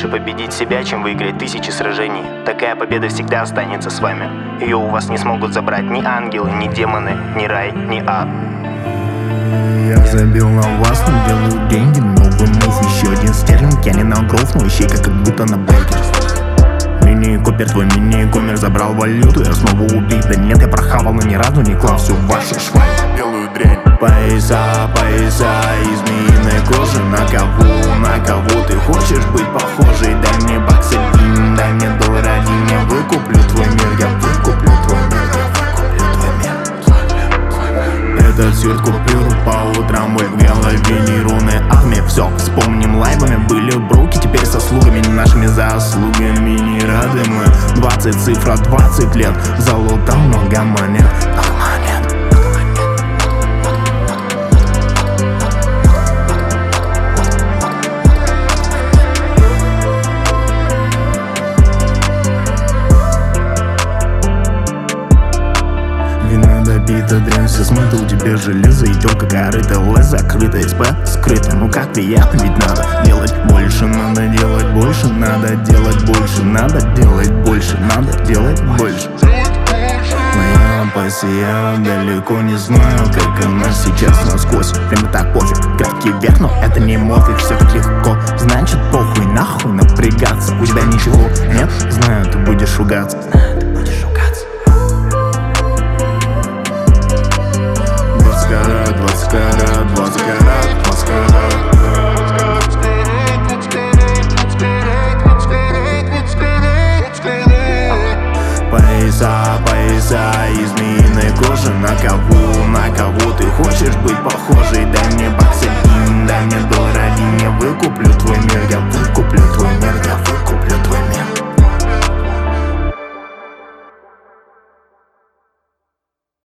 Лучше победить себя, чем выиграть тысячи сражений. Такая победа всегда останется с вами. Ее у вас не смогут забрать ни ангелы, ни демоны, ни рай, ни ад. Я забил на вас, но делаю деньги. Новый мув, еще один стерлинг. Я не на гроф, но ищей как будто на брейкер. Мини-купер, твой мини-кумер забрал валюту. Я снова убит, да нет, я прохавал, но ни разу не клал всю вашу шваль. Белую дрянь. Пояса, пояса из змеиной кожи. На кого ты хочешь быть похожий? Дай мне баксы, дай мне доллар один. Я выкуплю твой мир, я выкуплю твой мир, я выкуплю твой мир. Этот цвет купюр по утрам, мой в голове нейроны армия. Все, вспомним лайвами, были бруки, теперь со слугами, не нашими заслугами. Не рады мы, 20 цифра, 20 лет. Залутал много монет. Добита дрянь, все смыто, у тебя железо и тёлка корыто. ЛС закрыто, СП скрыто. Ну как приятно, ведь надо делать больше. Надо делать больше, надо делать больше. Надо делать больше, надо делать больше. Моя пассия, далеко не знаю, как она сейчас насквозь. Прямо так пофиг, графики вверх, но это не морфик. Все так легко, значит похуй, нахуй напрягаться. У тебя ничего нет, знаю, ты будешь ругаться. 20 карат, 20 карат, 20 карат. Пояса из змеиной кожи. На кого ты хочешь быть похожий? Дай мне баксы, дай мне доллар один. Я выкуплю